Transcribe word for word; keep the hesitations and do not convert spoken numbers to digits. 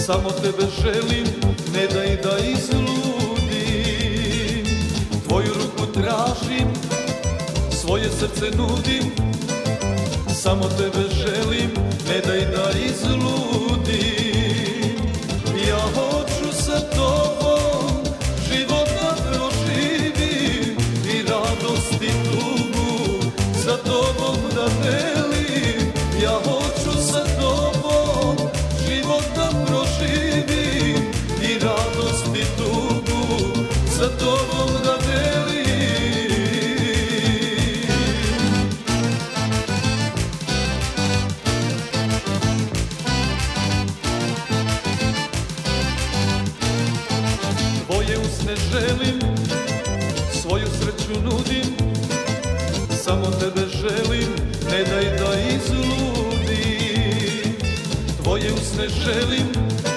samo tebe želim, ne daj da izludim. Tvoju ruku tražim, svoje srce nudim, samo tebe želim, ne daj da izludim. Ja hoću sa tobom život da proživim i radost i tugu za tobom da delim. Ja hoću sa tobom život da proživim i radost i tugu za tobom da delim. Tvoje usne želim, svoju sreću nudim, samo tebe želim, ne daj da izludim. Tvoje usne želim,